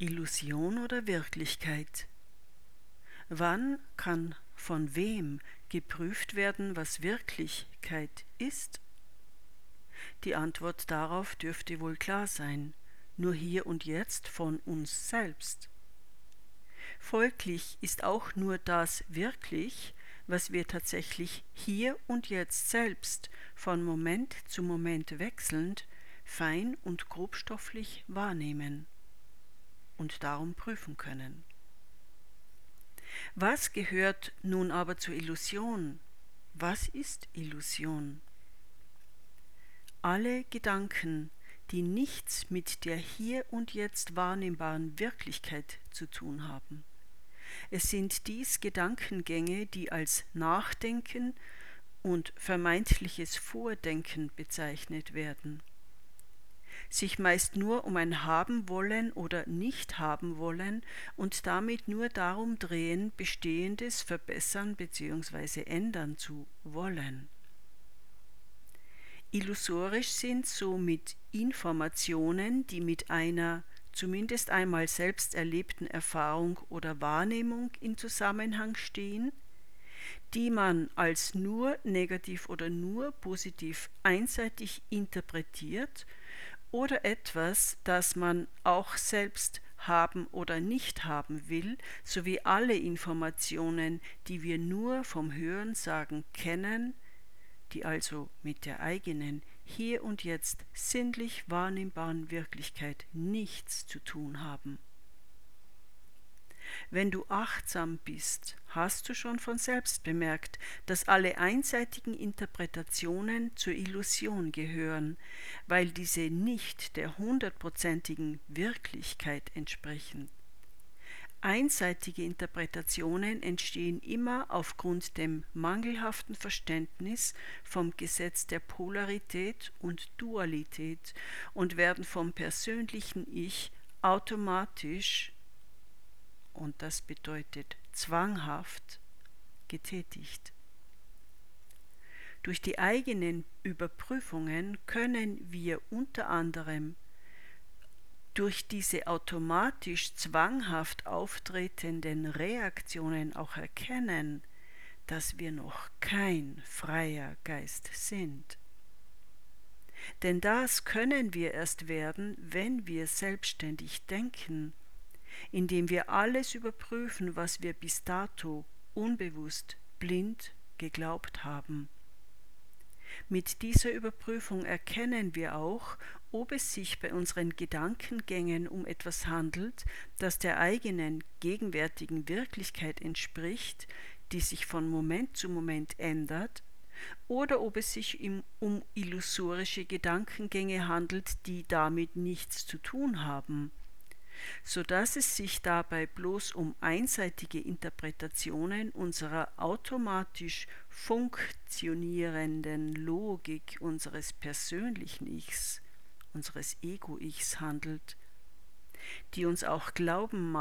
Illusion oder Wirklichkeit? Wann kann von wem geprüft werden, was Wirklichkeit ist? Die Antwort darauf dürfte wohl klar sein, nur hier und jetzt von uns selbst. Folglich ist auch nur das wirklich, was wir tatsächlich hier und jetzt selbst von Moment zu Moment wechselnd, fein und grobstofflich wahrnehmen und darum prüfen können. Was gehört nun aber zur Illusion? Was ist Illusion? Alle Gedanken, die nichts mit der hier und jetzt wahrnehmbaren Wirklichkeit zu tun haben. Es sind dies Gedankengänge, die als Nachdenken und vermeintliches Vordenken bezeichnet werden, sich meist nur um ein Haben wollen oder nicht haben wollen und damit nur darum drehen, Bestehendes verbessern bzw. ändern zu wollen. Illusorisch sind somit Informationen, die mit einer zumindest einmal selbst erlebten Erfahrung oder Wahrnehmung in Zusammenhang stehen, die man als nur negativ oder nur positiv einseitig interpretiert oder etwas, das man auch selbst haben oder nicht haben will, sowie alle Informationen, die wir nur vom Hörensagen kennen, die also mit der eigenen, hier und jetzt sinnlich wahrnehmbaren Wirklichkeit nichts zu tun haben. Wenn du achtsam bist, hast du schon von selbst bemerkt, dass alle einseitigen Interpretationen zur Illusion gehören, weil diese nicht der 100%igen Wirklichkeit entsprechen. Einseitige Interpretationen entstehen immer aufgrund dem mangelhaften Verständnis vom Gesetz der Polarität und Dualität und werden vom persönlichen Ich automatisch, und das bedeutet zwanghaft, getätigt. Durch die eigenen Überprüfungen können wir unter anderem durch diese automatisch zwanghaft auftretenden Reaktionen auch erkennen, dass wir noch kein freier Geist sind. Denn das können wir erst werden, wenn wir selbstständig denken, indem wir alles überprüfen, was wir bis dato unbewusst blind geglaubt haben. Mit dieser Überprüfung erkennen wir auch, ob es sich bei unseren Gedankengängen um etwas handelt, das der eigenen gegenwärtigen Wirklichkeit entspricht, die sich von Moment zu Moment ändert, oder ob es sich um illusorische Gedankengänge handelt, die damit nichts zu tun haben, so dass es sich dabei bloß um einseitige Interpretationen unserer automatisch funktionierenden Logik unseres persönlichen Ichs, unseres Ego-Ichs handelt, die uns auch glauben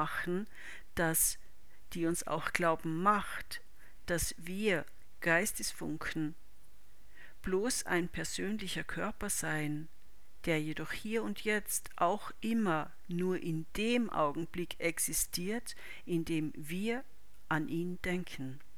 macht, dass wir Geistesfunken bloß ein persönlicher Körper seien, der jedoch hier und jetzt auch immer nur in dem Augenblick existiert, in dem wir an ihn denken.